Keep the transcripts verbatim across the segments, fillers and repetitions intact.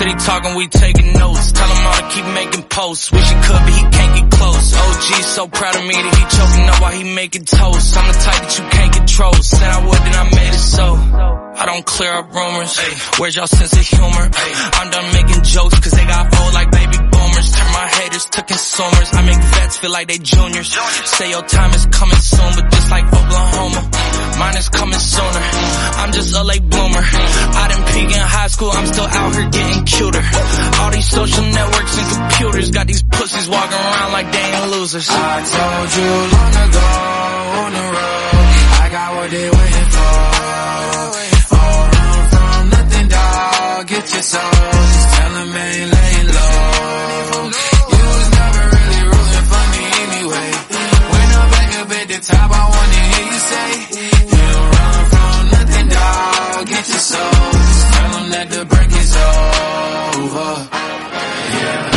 Shit he talking, we taking notes. Tell him all to keep making posts. Wish he could, but he can't get close. O G's so proud of me that he choking up while he making toast. I'm the type that you can't control. Said I would, then I made it so. I don't clear up rumors. Where's y'all sense of humor? I'm done making jokes cause they got old like baby boomers. Turn my haters to consumers. I make vets feel like they juniors. Say your time is coming soon, but just like Oklahoma, mine is coming sooner. I'm just a late bloomer. I didn't peak in high school, I'm still out here getting cuter. All these social networks and computers got these pussies walking around like they ain't losers. I told you long ago on the road, I got what they waiting for. All run from nothing, dog. Get your soul, just tell them ain't laying low. You was never really rooting for me anyway. When I'm back up at the top, I wanna hear you say, you don't run from nothing, dog. Get your soul, just tell them that the break is over. Yeah.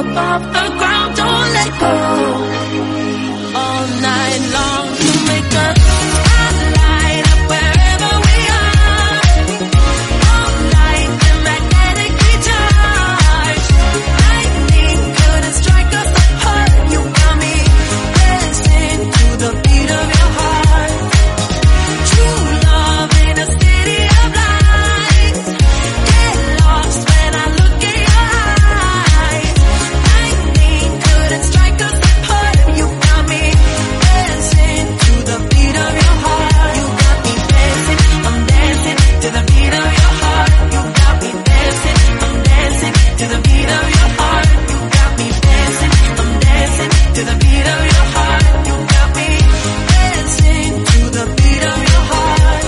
up off the ground, don't let go. All night long, you make us light up wherever we are. All night, the magnetically charged. Lightning couldn't strike us apart. You got me dancing to the beat of your heart. True love in a city of lights. Get lost when I look in your eyes. Lightning couldn't strike us apart. You got me dancing to the beat of your heart. You got me dancing, I'm dancing to the beat of your heart. You got me dancing, I'm dancing to the beat of your heart. You got me dancing, I'm dancing to the beat of your heart. You got me dancing to the beat of your heart.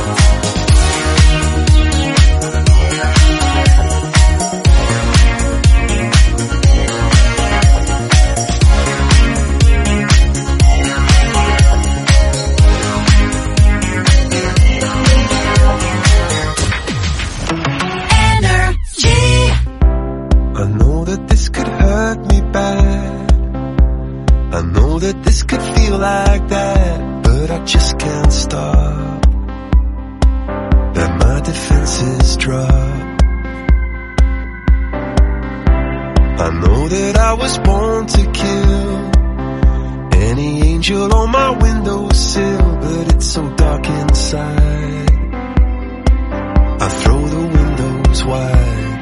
Energy. I know that this could hurt me bad. I know that this could feel like that, but I just can't stop. Let my defenses drop. I know that I was born to kill any angel on my windowsill, but it's so dark inside. I throw the windows wide.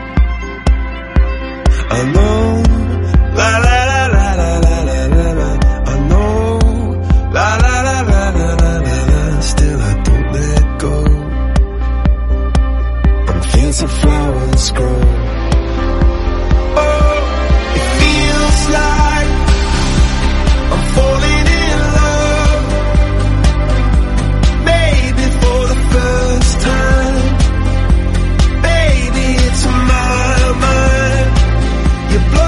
I know, la la la la la la la la la. I know, la la la la la la la la. Still I don't let go. And fields of flowers grow. Oh, it feels like I'm falling in love. Maybe for the first time. Baby, it's my mind. You blow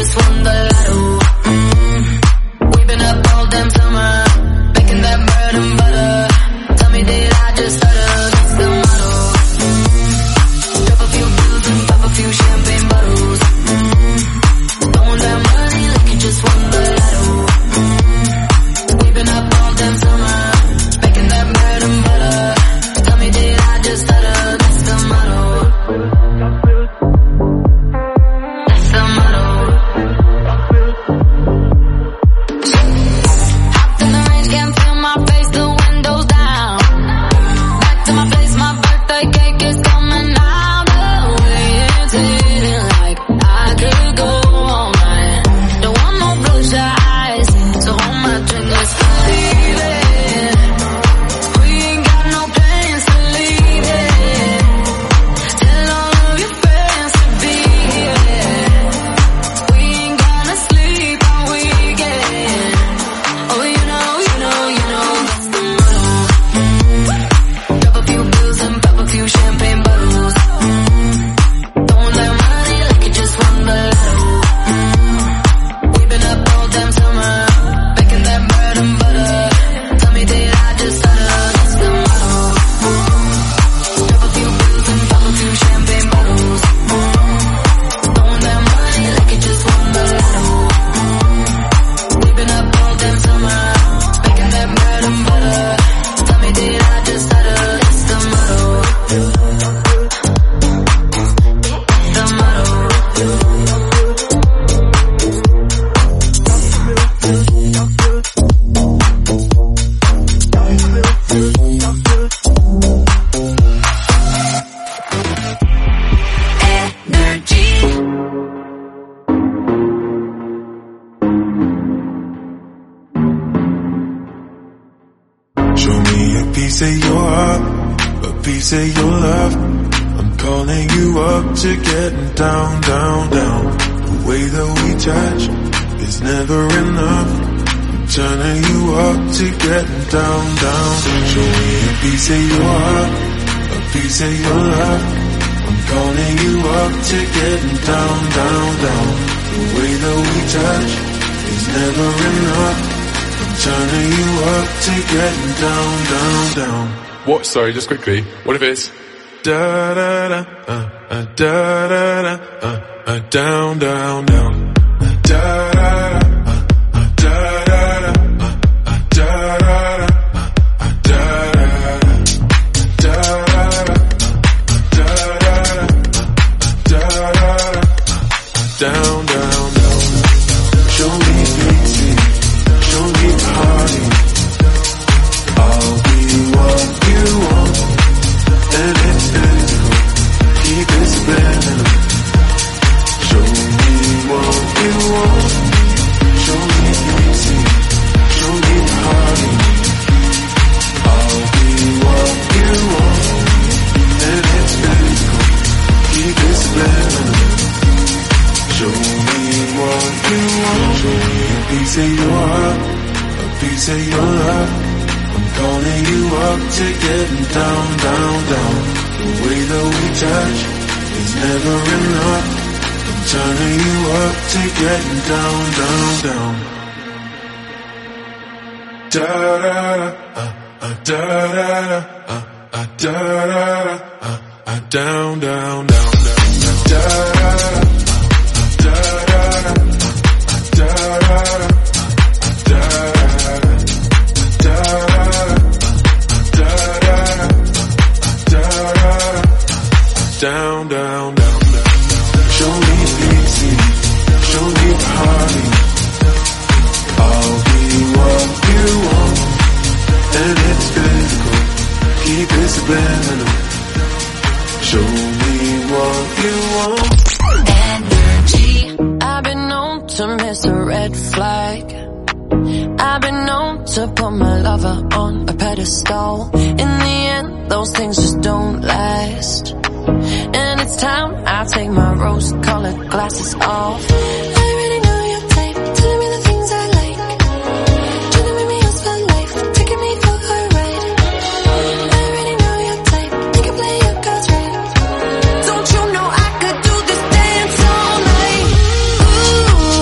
just won the lotto. Mm. We've been up all damn summer, making that bread and butter. Tell me, did I just stutter? That's the motto. Mm. Drop a few bills and pop a few champagne bottles. Mm. Throwing that money like you just won the lotto. Mm. We've been up all damn summer, making that bread and butter. Tell me, did I just stutter? That's the motto. That's the motto. Hopped in the range, can't feel my face, the windows down. Back to my place, my birthday cake is coming out. The way it's hitting like I could go all night. Don't want no bloodshot eyes, so hold my drink, let's leave it. We ain't got no plans to leave it. Tell all of your friends to be here. We ain't gonna sleep all weekend. Oh, you know, you know, you know, that's the motto. Mm. Drop a few bills and pop a few champagne bottles. Mm. Throwing that money like you just won the lotto. Mm. We've been up all damn summer, making that bread and butter. Tell me, did I just stutter? That's the motto. Drop a few bills and pop a few champagne bottles. Mm. Throwing that money like you just won the lotto. Mm. We've been up all damn summer, making that bread and butter. Tell me, did I just stutter? That's the motto. That's the motto. Energy. Show me a piece of your heart, a piece of your love. I'm calling you up to getting down, down, down. The way that we touch is never enough. I'm turning you up to getting down, down. Show me a piece of your heart, a piece of your love. I'm calling you up to getting down, down, down. The way that we touch is never enough. I'm turning you up to getting down, down, down. What? Sorry, just quickly. What if it's Da da da, uh, uh, da da da, uh, uh, down, down, down. Uh, da da da, uh, uh, da da da, uh, uh, da da da, uh, uh, da da da, da da da, uh, da da da, uh, da da da, uh, down, down, down. Show me pity, show me party. I'll be what you want, and it's physical. Keep it spinning. Show me what you want. Show me pity, show me party. I'll be what you want, and it's physical. Keep it spinning. Show me what you want. Show me a piece of your heart, a piece of your love. I'm calling you up to getting down, down, down. The way that we touch is never enough. I'm turning you up to getting down, down, down. Da da da, uh, uh, da da da, uh, uh, da da da, uh, uh, down, down, down, down, da da da. Down, down, down, down. Show me pity, show me party. I'll be what you want, and it's physical. Keep it subliminal. Show me what you want. Energy. I've been known to miss a red flag. I've been known to put my lover on a pedestal. In the end, those things just don't last. And it's time I take my rose-colored glasses off. I already know your type. Tell me the things I like. Trying to make me yours for life. Taking me for a ride. I already know your type. You can play your cards right. Don't you know I could do this dance all night? Ooh.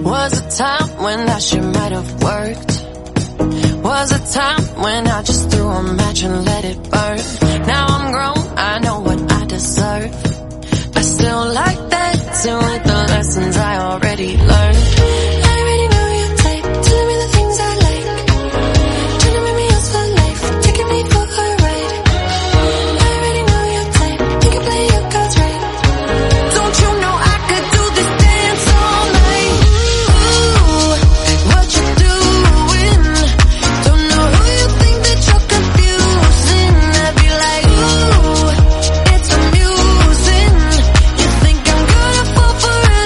Was a time when that shit might have worked. Was a time when I just threw a match and let it burn. Now I'm grown, I know what I deserve. I still like dancing with the lessons I already learned. I already know your type, telling me the things I like. Trying to make me yours for life, taking me for a ride. I already know your type, you can play your cards right. Don't you know I could do this dance all night? Ooh, what you doing? Don't know who you think that you're confusing. I'd be like, ooh, it's amusing. You think I'm gonna fall for an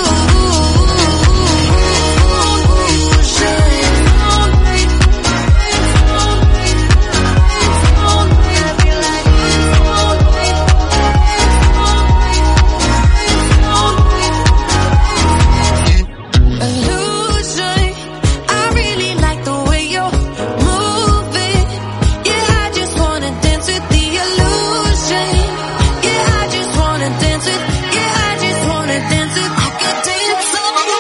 illusion. I really like the way you're moving. Yeah, I just wanna dance with the illusion. Yeah, I just wanna dance with. Yeah, I just wanna dance with. I could dance all night.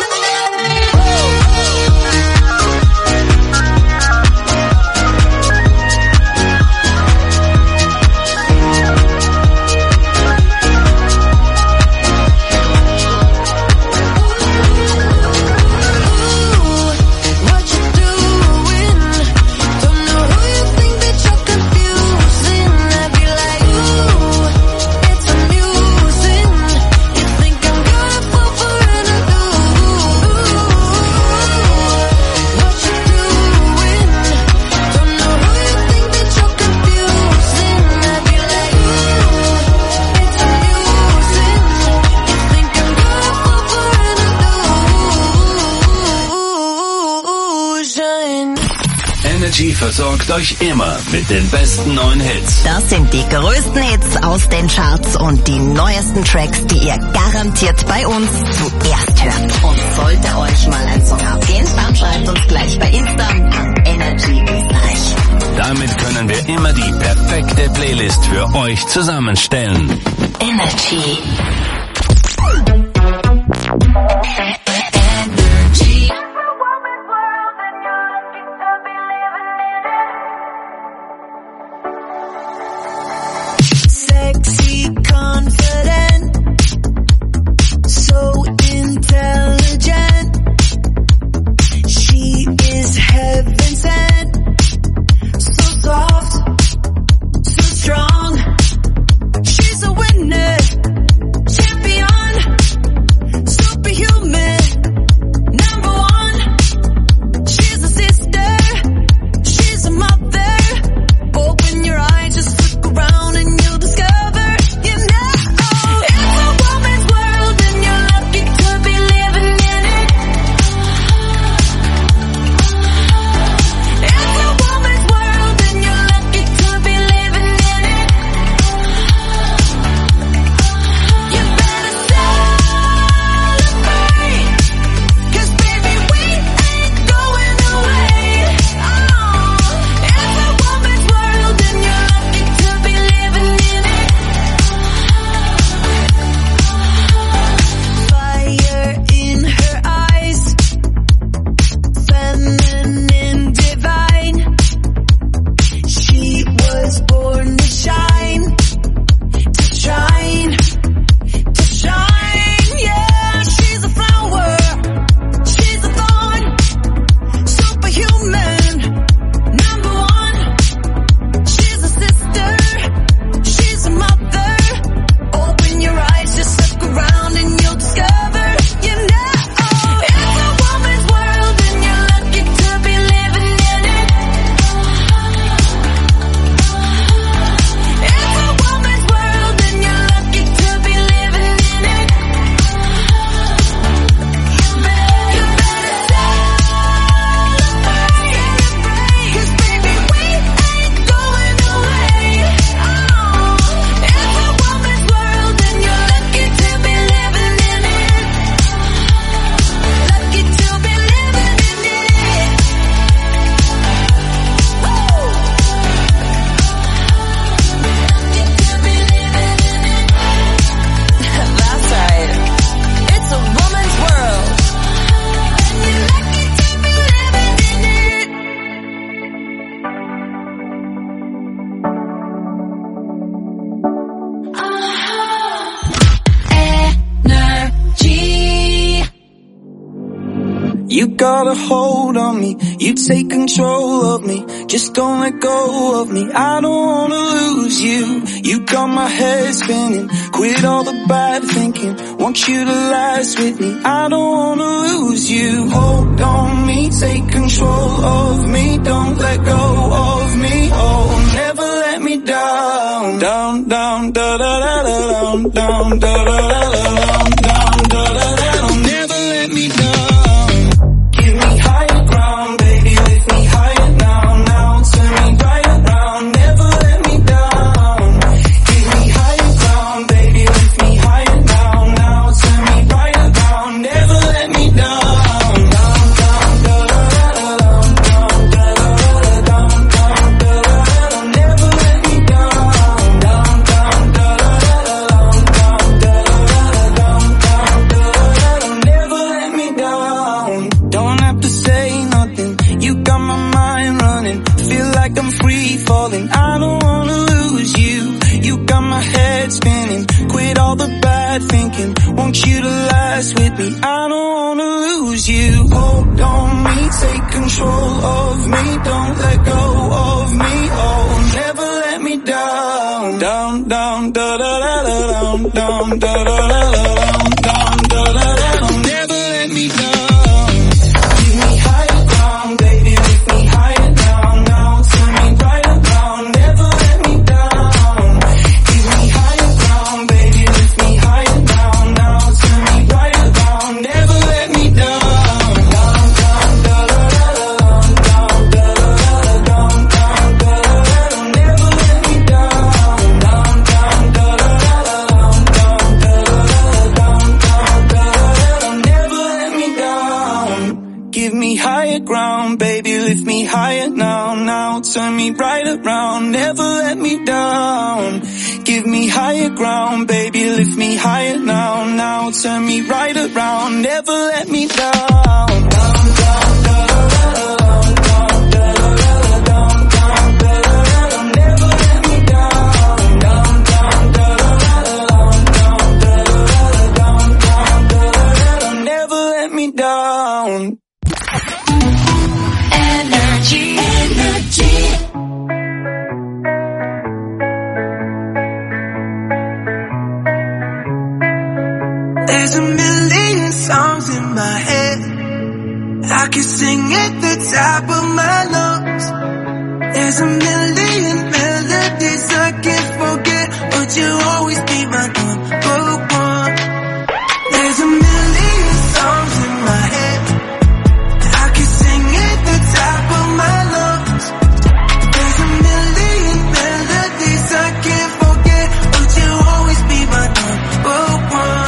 What you doing? Don't know who you think that you're confusing. I'd be like, ooh, it's amusing. You think I'm gonna fall for an illusion. What you doing? Don't know who you think that you're confusing. I'd be like, ooh, it's amusing. You think I'm gonna fall for an illusion. Energy versorgt euch immer mit den besten neuen Hits. Das sind die größten Hits aus den Charts und die neuesten Tracks, die ihr garantiert bei uns zuerst hört. Und sollte euch mal ein Song abgehen, dann schreibt uns gleich bei Insta an Energy Österreich. Damit können wir immer die perfekte Playlist für euch zusammenstellen. Energy. Sexy, confident, so intelligent. She is heaven sent, so soft, so strong. She's a winner, champion. You got a hold on me, you take control of me. Just don't let go of me, I don't wanna lose you. You got my head spinning, quit all the bad thinking. Want you to last with me, I don't wanna lose you. Hold on me, take control of me. Don't let go of me, oh, never let me down. Down, down, da da da da, down, down, da da da da, down, down, da da da da. Never let me down. Give me higher ground, baby, lift me higher now, now. Turn me right around, never let me down. Give me higher ground, baby, lift me higher now, now. Turn me right around, never let me down. Down, down, da da da da, down, down, da da da da, down, down, da da da da. Never let me down. Down, down, da da da da, down, down, da da da da, down, down, da da da da. Never let me down. Don't have to say nothing, you got my mind running. Feel like I'm free falling, I don't wanna lose you. You got my head spinning, quit all the bad thinking. Want you to last with me, I don't wanna lose you. Hold on me, take control of me. Don't let go of me, oh, never let me down. Down, down, da da da da, down, down, da da da da, down, down, da da da da. Never let me down. Give me higher ground, baby, lift me higher now, now. Turn me right around, never let me down. Give me higher ground, baby, lift me higher now, now. Turn me right around, never let me down. Down, down, da da da da, down, down, da da da da, down, down, da da da da. Never let me down. Down, down, da da da da, down, down, da da da da, down, down, da da da da. Never let me down. Give me higher ground, baby, lift me higher now, now. Turn me right around, never let me down. Give me higher ground, baby, lift me higher now, now. Turn me right around, never let me down. Down, down, da da da da, down, down, da da da da, down, down, da da da da. Never let me down. Down, down, da da da da, down, down, da da da da, down, down, da da da da. Never let me down. Energy, energy. There's a million songs in my head, I can sing at the top of my lungs. There's a million melodies I can't forget, but you'll always be my number one. There's a million songs in my head, I can sing at the top of my lungs. There's a million melodies I can't forget, but you'll always be my number one.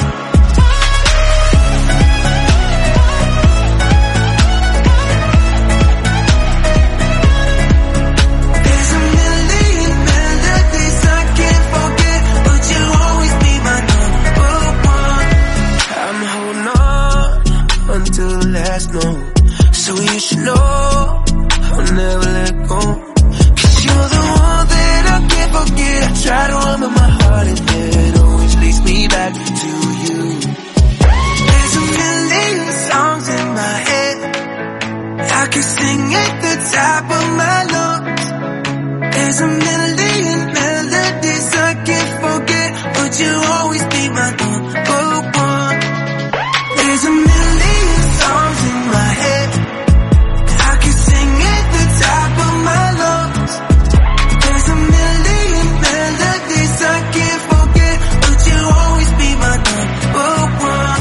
There's a million melodies I can't forget, but you'll always be my number one. I'm holding on until the last note, so you should know I'll never let go. Cause you're the one that I can't forget. I try to remember my heart and it always leads me back to you. There's a million songs in my head, I can sing at the top of my lungs. There's a million melodies I can't forget, but you'll always be my number one. There's a million songs in my head, I can sing at the top of my lungs. There's a million melodies I can't forget, but you'll always be my number one.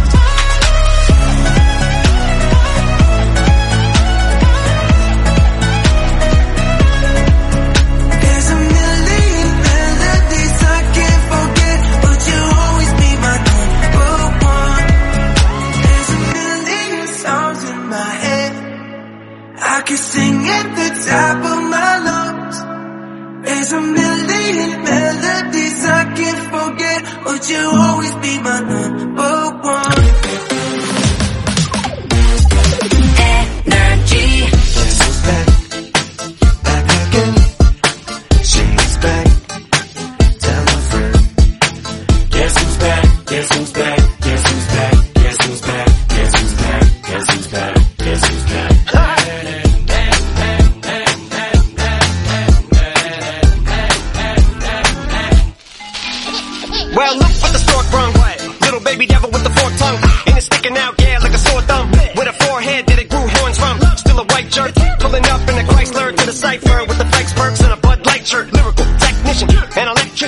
There's a million melodies I can't forget, but you'll always be my number one. There's a million songs in my head, I can sing at the top of my lungs. There's a million melodies I can't forget, but you'll always be my number one. Energy. Guess who's back? Back again. She's back. Tell my friend. Guess who's back? Guess who's back? Guess who's back? Guess who's back? Guess who's back? Guess who's back?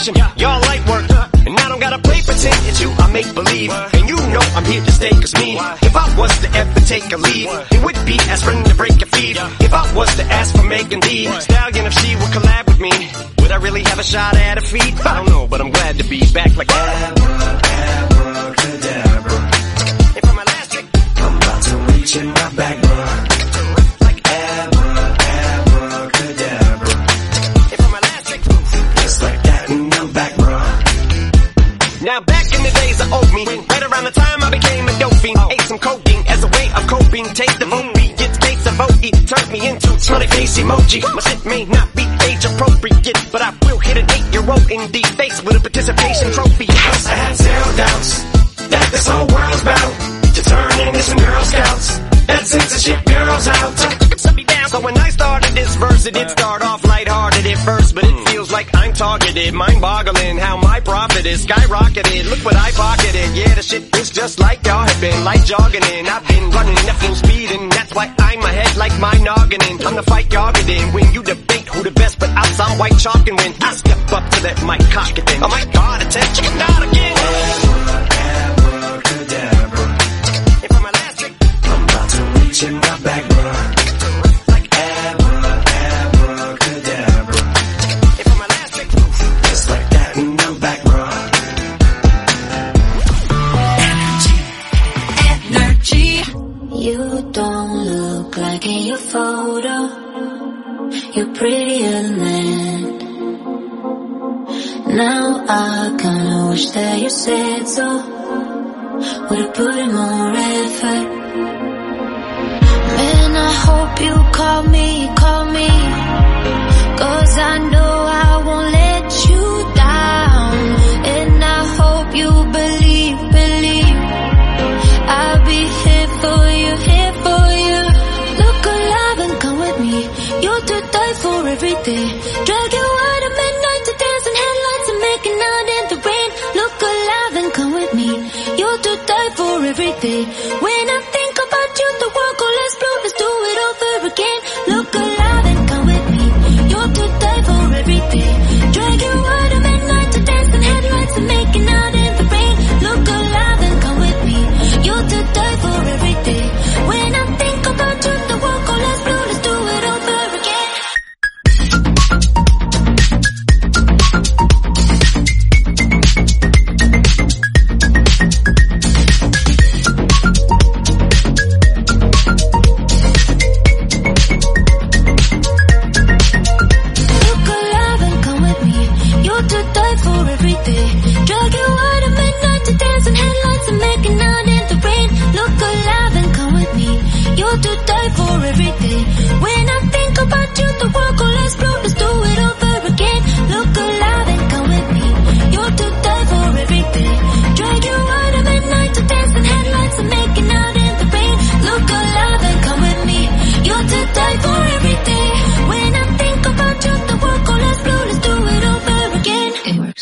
passion, y'all light work. And I don't gotta play pretend, it's you I make believe. And you know I'm here to stay, cause me, if I was to ever take a leave, it would be aspirin to break your feet. If I was to ask for Megan Thee Stallion, if she would collab with me, would I really have a shot at her feet? I don't know, but I'm glad to be back like abracadabra. And for my last trick, I'm about to reach in my back, bro. Like abracadabra. And for my last trick, just like that, and I'm back, bro. Now back in the days of old me, right around the time I became a dope fiend, ate some codeine as a way of coping. Take the vote beat, gets case of vote, it turned me into smiley face emoji. My shit may not be age appropriate, but I will hit an eight-year-old in the face with a participation trophy. Cause I had zero doubts that this whole world's bout to turn into some Girl Scouts that censorship girls out. So when I started this verse, it did start off lighthearted at first, but it feels like I'm targeted, mind-boggling how my profit is skyrocketed. Look what I pocketed, yeah, the shit is just like y'all have been, like jogging in. I've been running at full speed, and that's why I'm ahead like my noggin in. I'm the fight y'all get in when you debate who the best, but I'll sound white chalk, and when I step up to that mic, cock it in. Oh my God, attention, not again. Abracadabra. And for my last trick, I'm about to reach in my back, bro. You don't look like in your photo. You're prettier than that. Now I kinda wish that you said so. Would've put in more effort. Man, I hope you call me, call me. Cause I know I won't let you down. And I hope you believe, believe I'll be here for you, here for you. Look alive and come with me. You're to die for every day. Drag you out at midnight to dance in headlights and making out in the rain. Look alive and come with me. You're to die for every day. When I think about you, the world goes less blue. Let's do it over again. Look alive and come with me. You're to die for every day. Drag you out at midnight to dance in headlights and making out in the rain. Look alive and come with me. You're to die for every day. When I think about you, the world goes less blue. Let's do it over again. Look alive and come with me. You're to die for every day. Drag you out at midnight to dance in headlights and making out in the rain. Look alive and come with me. You're to die for every day. When I think about you, the world goes less blue. Let's do it over again. Look alive and come with me. You're to die for every day. Drag you out at midnight to dance in headlights and making out in the rain. Look alive and come with me. You're to die for every day. When I think about you, the world goes less blue. Let's do it over again. It works.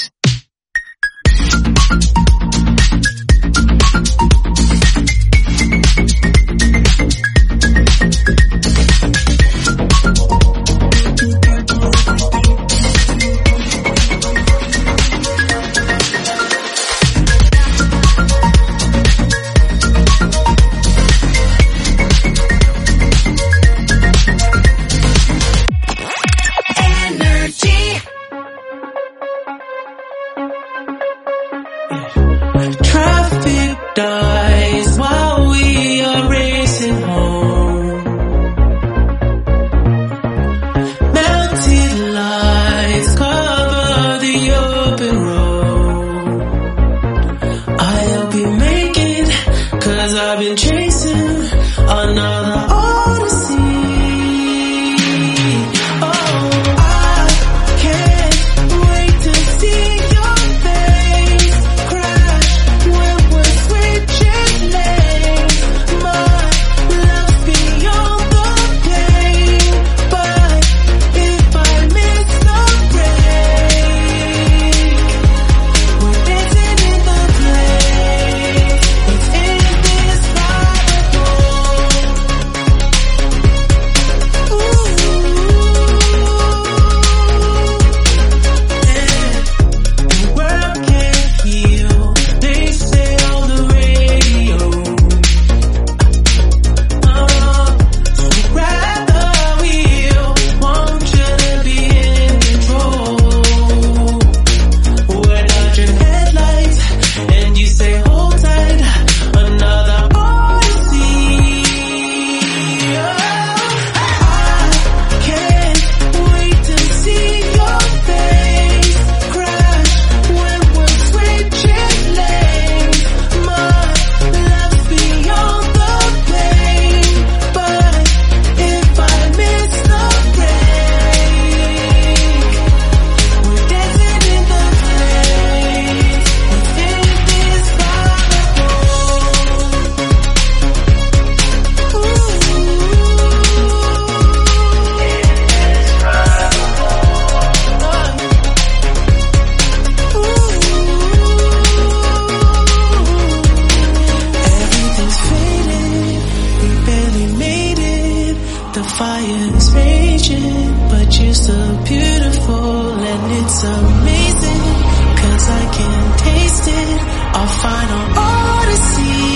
fire's raging, but you're so beautiful and it's amazing, 'cause I can taste it, our final odyssey.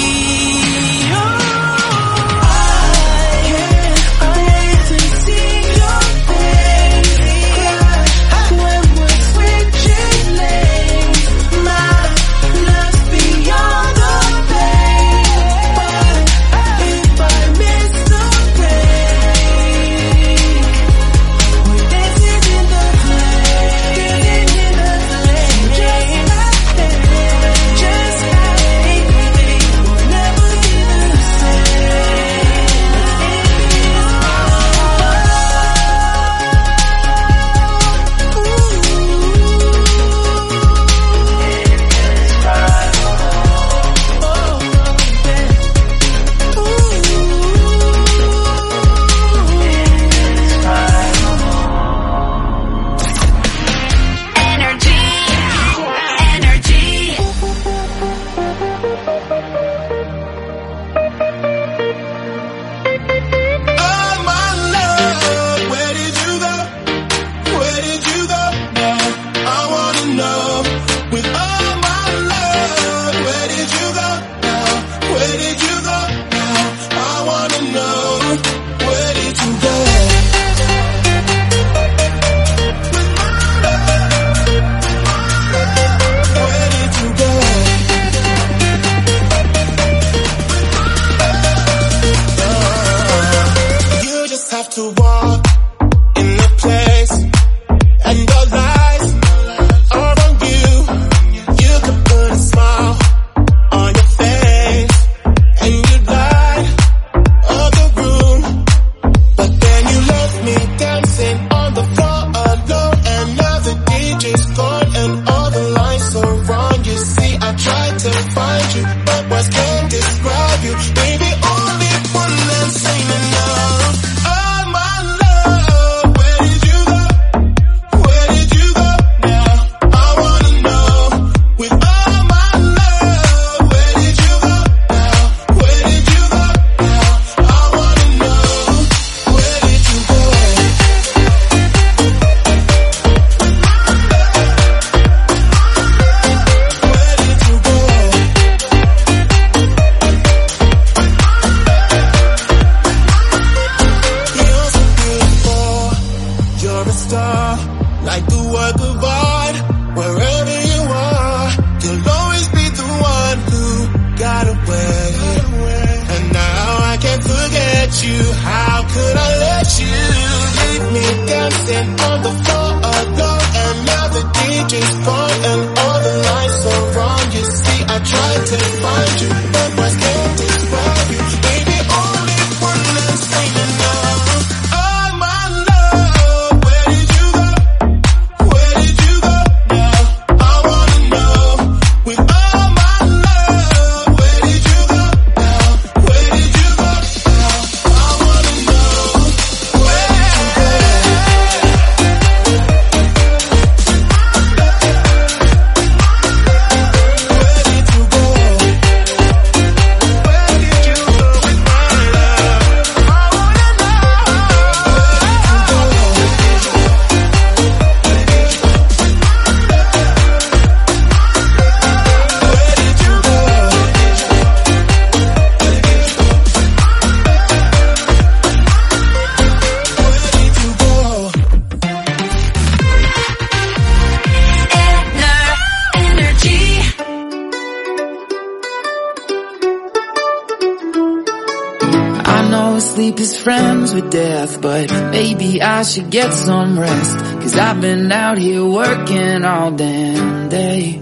Sleep is friends with death, but maybe I should get some rest, 'cause I've been out here working all damn day.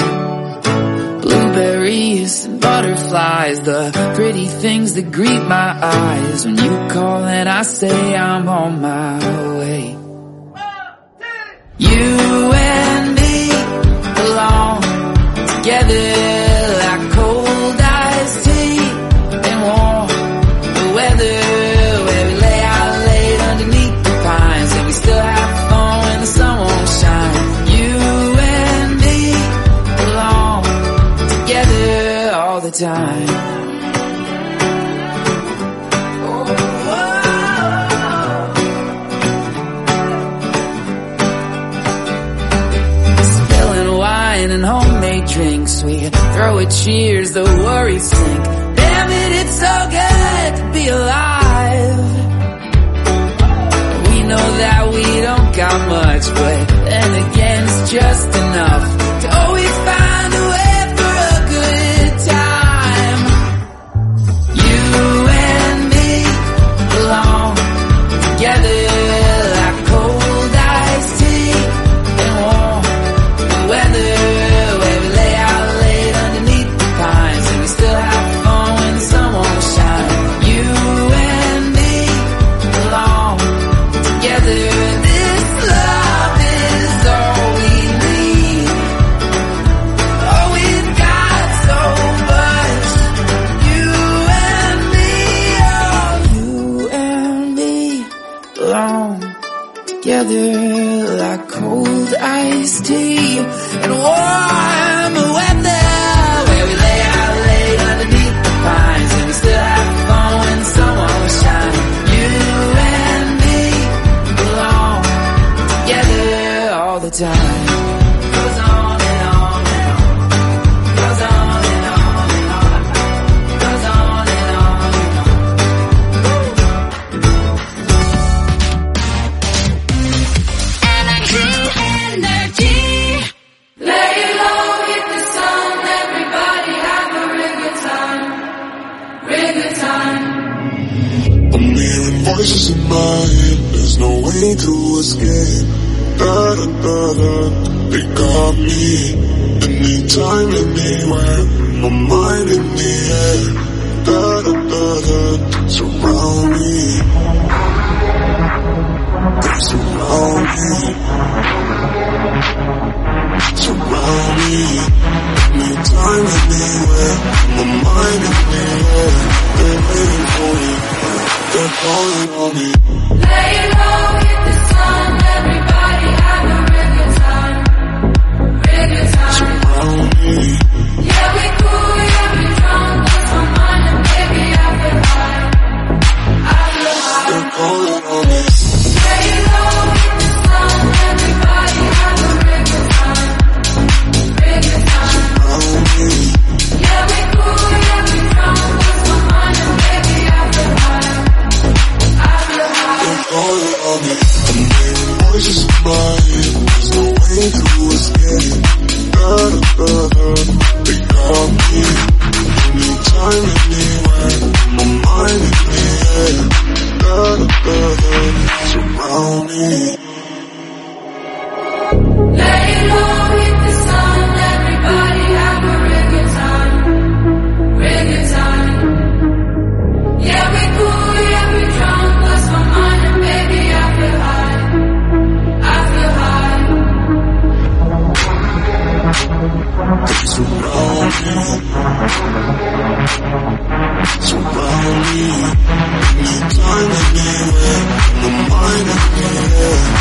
Blueberries and butterflies, the pretty things that greet my eyes when you call and I say I'm on my way. You and me belong together like cold iced tea and warm weather, where we lay out late underneath the pines and we still have fun when the sun won't shine. You and me belong together all the time. Oh, oh, oh. the cheers, the worries sink. Damn it, it's so good to be alive. We know that we don't got much, but then again it's just enough to always find a way for a good time. You and me belong together like cold iced tea and warm weather, where we lay out late underneath the pines and we still have fun when the sun won't shine. You and me belong together. This love is all we need. Oh, we've got so much. You and me, oh, you and me belong together like cold iced tea and warm weather, where we lay out late underneath the pines and we still have fun when the sun won't shine. You and me belong together all the time. Goes on and on and on. Goes on and on and on. Goes on and on and on. Energy, energy. Lay it low, hit the sun. Everybody have a real good time. Real good time. I'm hearing voices in my head, there's no way to escape. Da da da da, they got me. Anytime, anywhere, my mind in the air. Da da da da, surround me. They surround me. Surround me. Anytime, anywhere, my mind in the air. They're waiting for me. They're calling on me. Lay it low, hit the sun. Everybody have a real good time. Real good time. Surround me. Yeah, we cool, yeah, we drunk. Lost my mind and baby, I feel high. I feel high. They're calling on me. Lay it low, hit the sun. Everybody have a real good time. Real good time. Surround me. Yeah, we cool, yeah, we drunk. Lost my mind and baby, I feel high. I feel high. They're calling on me. I'm hearing voices in my head, there's no way to escape. Da da da da, they got me. Anytime, anywhere, my mind in the air. Da da da da, surround me. Lay it low, hit the sun. Everybody have a real good time. Real good time. Yeah, we cool, yeah, we drunk. Lost my mind and baby, I feel high. I feel high. They surround me. Surround me. Anytime, anywhere, my mind in the air.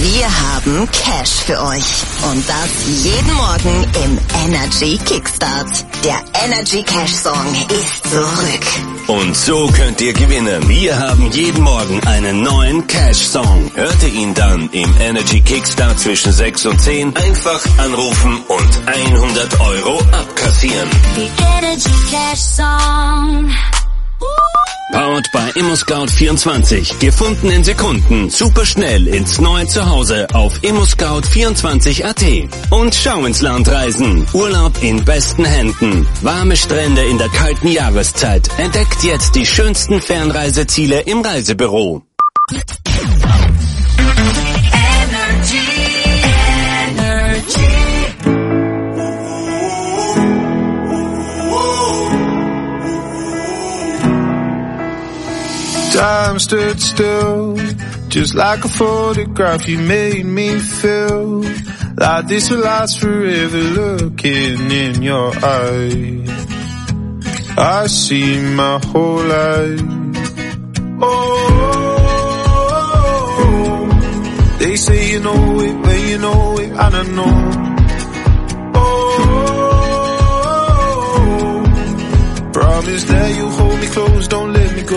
Wir haben Cash für euch. Und das jeden Morgen im Energy Kickstart. Der Energy Cash Song ist zurück. Und so könnt ihr gewinnen. Wir haben jeden Morgen einen neuen Cash-Song. Hört ihr ihn dann im Energy Kickstart zwischen sechs und zehn? Einfach anrufen und hundert Euro abkassieren. The Energy Cash Song. Powered by ImmoScout vierundzwanzig. Gefunden in Sekunden. Super schnell ins neue Zuhause auf immoscout vierundzwanzig Punkt at. Und schau ins Land reisen. Urlaub in besten Händen. Warme Strände in der kalten Jahreszeit. Entdeckt jetzt die schönsten Fernreiseziele im Reisebüro. Energy, Energy. Time stood still, just like a photograph. You made me feel like this will last forever. Looking in your eyes, I see my whole life. Oh, they say you know it when you know it, and I know. Oh, promise that you'll hold me close, don't let me go.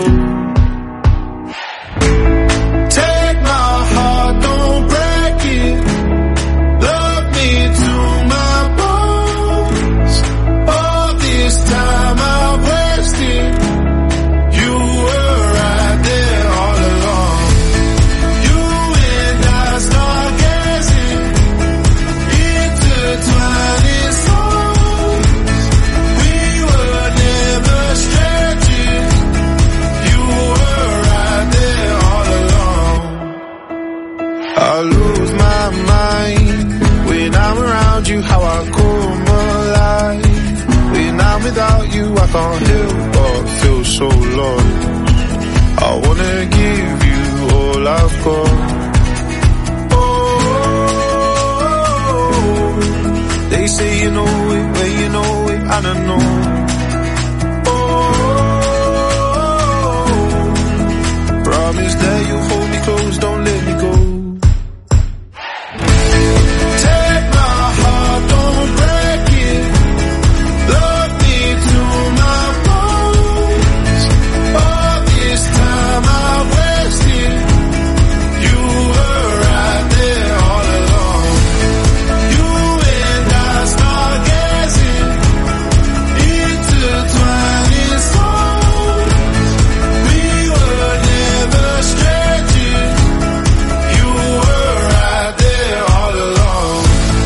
Take my heart, don't break it. Love me to my bones. All this time I wasted. You were right there all along. You and I start gazing, intertwining souls. We were never strangers. You were right there all along. I lose my mind when I'm around you, how I come alive. When I'm without you, I can't help but feel so lost. I wanna give you all I've got. Oh, they say you know it when you know it, and I know. Oh, promise that you'll hold me close, don't let me go. Take my heart, don't break it. Love me to my bones. All this time I wasted. You were right there all along. You and I start gazing, intertwining souls. We were never strangers. You were right there all along.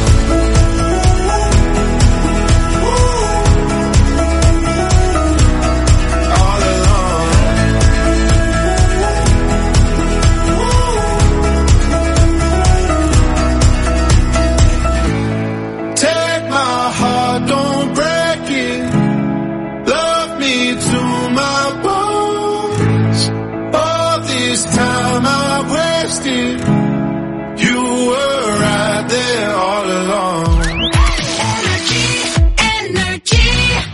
All along. Take my heart, don't break it. Love me to my bones. All this time I wasted. You were right there all along. Energy, energy.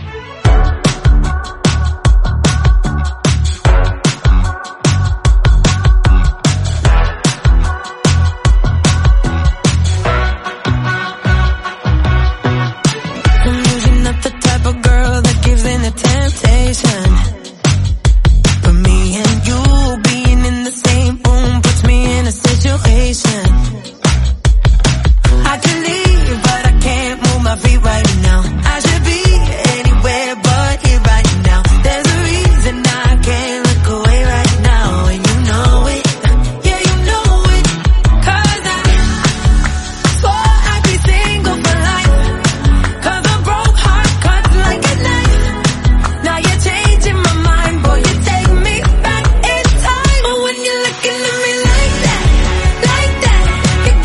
I'm usually not the type of girl that gives in to temptation. But me and you being in the same room puts me in a situation. I could leave, but I can't move my feet right now. I should be anywhere but here right now. There's a reason I can't look away right now, and you know it. Yeah, you know it. 'Cause I swore I'd be single for life. 'Cause a broke heart cuts like a knife. Now you're changing my mind, boy, you take me back in time. But when you're looking at me like that, like that, you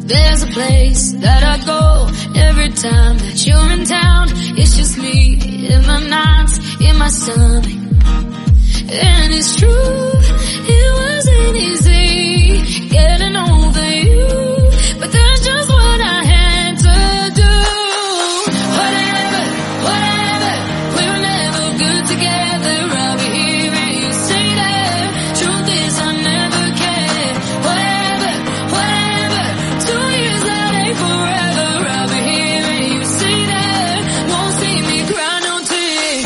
There's a place that I go every time that you're in town. It's just me in the nights, in my stomach. And it's true, it wasn't easy getting over you, but that's just what I had to do. Whatever, whatever, we were never good together. I'll be here and you say that. Truth is I never cared. Whatever, whatever, two years that ain't forever. I'll be here and you say that. Won't see me cry no tears.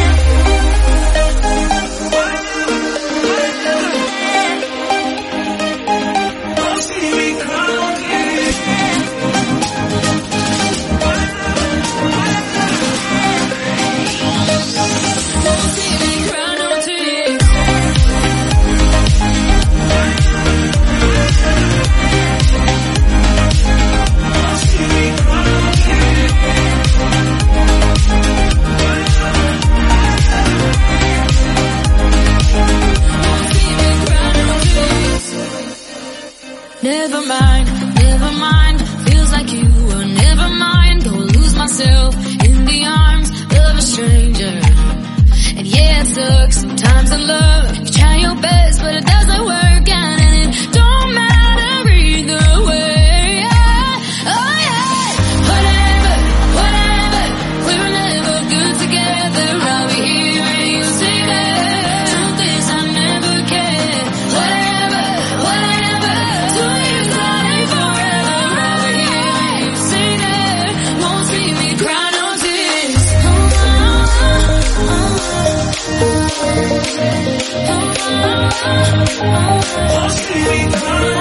Never mind, never mind, feels like you were never mind. Go lose myself in the arms of a stranger. And yeah, it sucks sometimes in love. You try your best, but it doesn't work out, and it don't matter either way. Yeah. Oh yeah, whatever, whatever, we were never good together. I'll be here and you say that. Truth is I never cared. Whatever, whatever, two years that ain't forever. I'll be here and you say that. Won't see me cry no tears. Won't see me cry no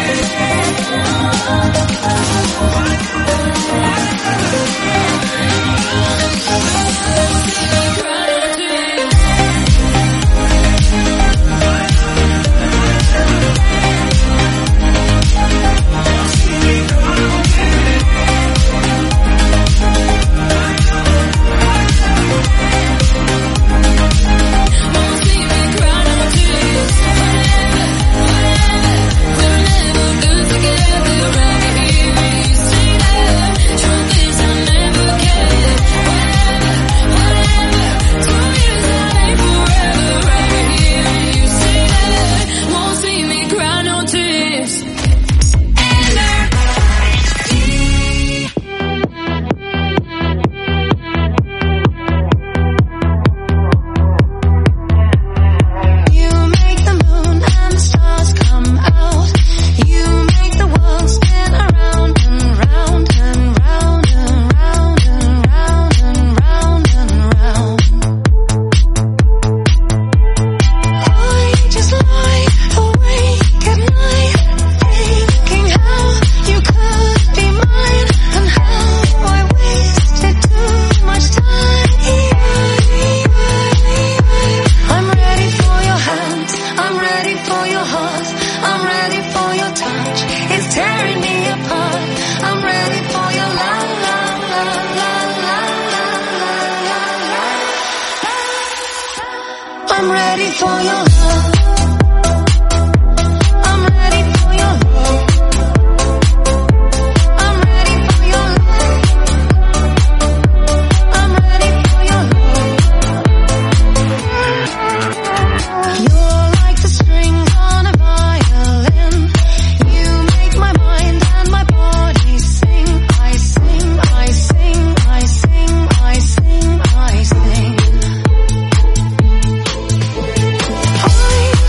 I'm ready for your love. I'm ready for your love. I'm ready for your love. I'm ready for your love. You're like the strings on a violin. You make my mind and my body sing. I sing, I sing, I sing, I sing, I sing. I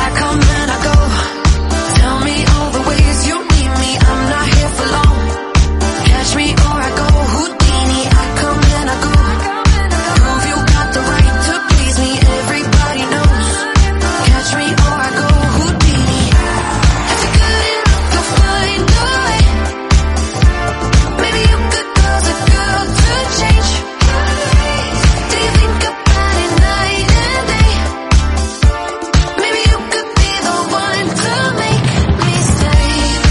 I come and I go. Tell me all the ways you need me. I'm not here for long. Catch me or I go Houdini. I come and I go. Prove you got the right to please me. Everybody knows. Catch me or I go Houdini. If you're good enough, you'll find a way. Maybe you could cause a girl to change. Do you think about it night and day? Maybe you could be the one to make me stay.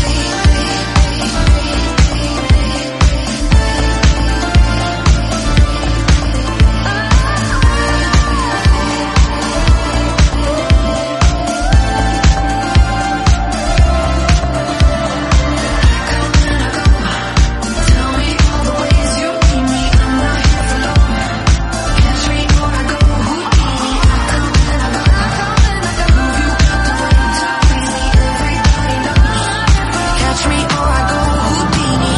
Tell me all the ways you need me. I'm not here for long. Catch me or I go Houdini. I come and I go. Prove you got the right to please me. Everybody knows. Catch me or I go Houdini.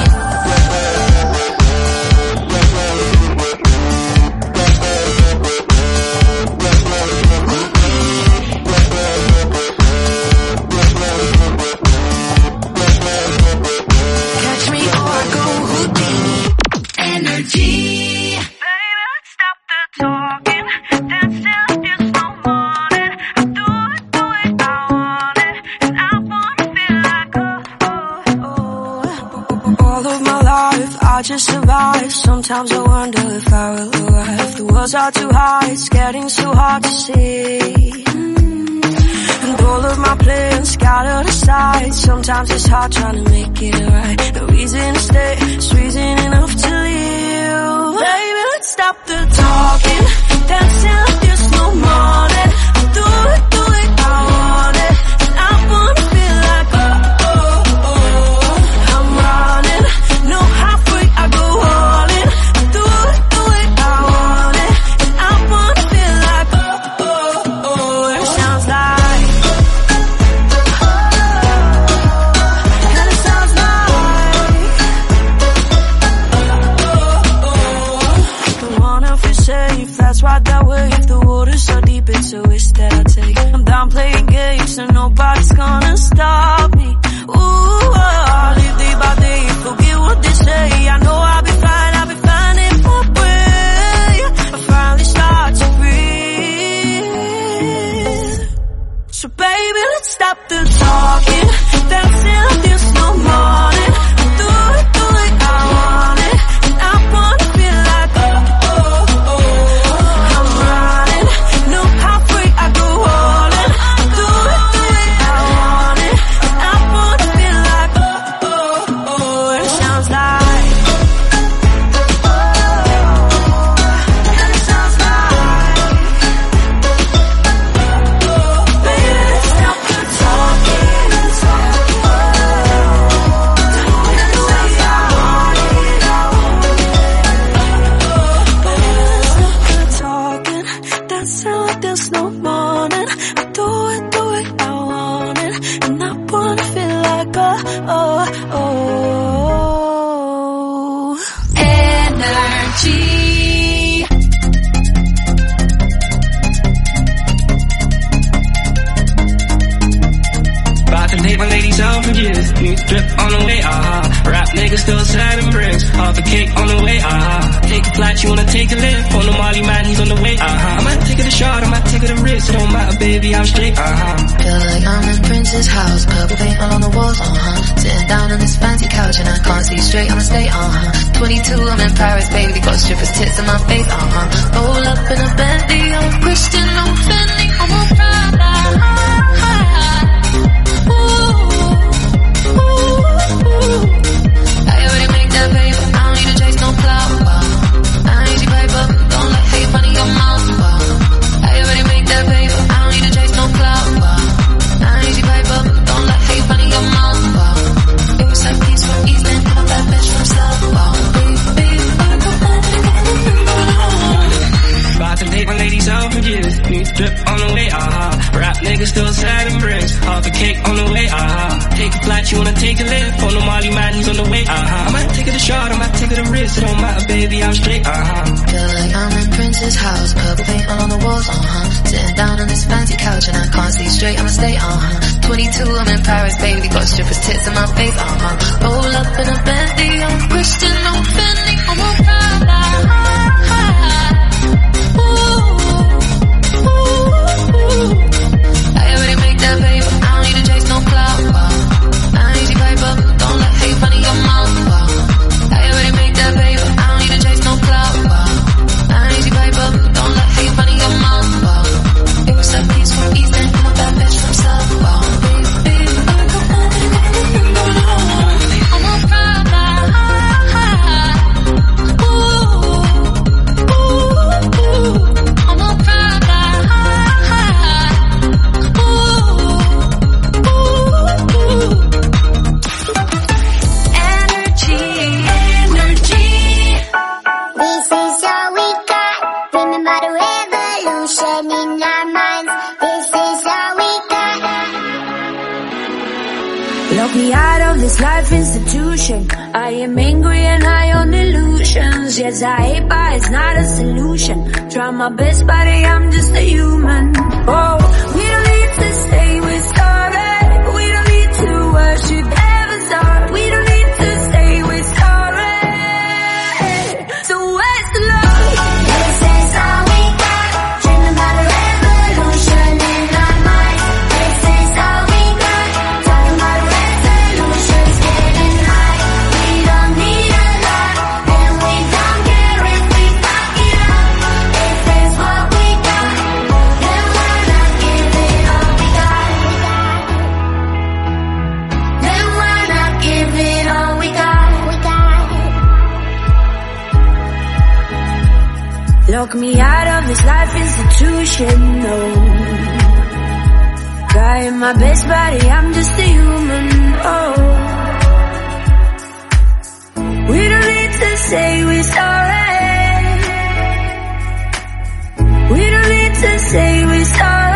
Catch me or I go Houdini. Energy. Baby, let's stop the talking. Dance till there's no morning. I do it the way I want it, and I wanna feel like oh, oh, oh. All of my life, I just survive. Sometimes I wonder if I will arrive. The world's are too high, it's getting so hard to see. And all of my plans scattered aside. Sometimes it's hard trying to make it right. No reason to stay, it's reason enough to leave. Baby, let's stop the talking. Dancing like there's no morning. I do it the way I want it, and I wanna feel like oh, oh, oh. I'm running, no halfway, I go all in. I do it the way I want it, and I wanna feel like oh, oh, oh. It sounds like and it sounds like don't wanna feel safe, that's right that way. If the water's so deep, it's a risk that I take. I'm done playing games, and nobody's gonna stop me. Ooh, I live day by day, forget what they say. I know I'll be fine, I'll be fine in my way. I finally start to breathe. So baby, let's stop the talking. Dancing like there's no morning. I do it the way I want it, and I wanna feel like oh, oh, oh. I'm running, no halfway, I go all in. I do it the way I want it, and I wanna feel like oh, oh, oh. It sounds like and it sounds like baby, let's stop the talking. Dancing like there's no morning. I do it the way I want it, and I wanna feel like oh, oh, oh. Energy. About to date my ladies out for years. New drip on the way, ah. Rap niggas still sliding bricks. Half a cake on the way, ah. Take a flight, you wanna take a lift. On the Molly man, he's on the way, ah. I might take it a shot, I might take it a risk. It don't matter, baby, I'm straight, ah. Feel like I'm in Prince's house, purple paint all on the walls, uh-huh. Sitting down on this fancy couch and I can't see straight, I'ma stay, uh-huh. twenty-two, I'm in Paris, baby, got strippers' tits in my face, uh-huh. Roll up in a Bentley, I'm Christian, I'm Fendi, I'm a Prada, ooh, ooh, ooh. I already make that paper, I don't need to chase no clout, wow. I ain't easy paper, don't let hate money your mouth, wow. I already make that paper, I don't need to chase no clout, wow. I ain't easy paper, don't let hate money your mouth, wow. It was like peace from Eastland, I'm that bitch from South, wow. About to date my ladies out for years. New drip on the way, ah. Rap niggas still sliding bricks. Half a cake on the way, ah. Take a flight, you wanna take a lift. On the Molly man, he's on the way, ah. I might take it a shot, I might take it a risk. It don't matter, baby, I'm straight, ah. Feel like I'm in Prince's house, purple paint all on the walls, uh-huh. Sitting down on this this fancy couch and I can't see straight, I'ma stay, uh-huh. twenty-two, I'm in Paris, baby, got strippers' tits in my face, uh-huh. Roll up in a Bentley, I'm Christian, no Fendi, I'm a Prada. Ooh, ooh, ooh. I already make that paper, I don't need to chase no clout, uh. I ain't easy piper, don't let hate money your mouth, uh. I already make that paper, I don't need to chase no clout, uh. I ain't easy piper, don't let hate money your mouth, uh. It was that piece from East End, I'm a bad bitch from South, uh. Me out of this life institution. I am angry and high on illusions. Yes, I hate, but it's not a solution. Try my best, buddy, I'm just a human. Oh, we don't need to say we're sorry. We don't need to worship heaven's heart. We don't need to say we're sorry. So where's the love? This is all we got. Dreaming about a revolution in our minds. This is all we got. Talking about a revolution's getting high. We don't need a lot, and we don't care if we fuck it up. If it's what we got, then why not give it all we got? Then why not give it all we got? We got. Lock me out of this life institution, no. Trying my best, buddy, I'm just a human, oh. We don't need to say we're sorry. We don't need to say we're sorry.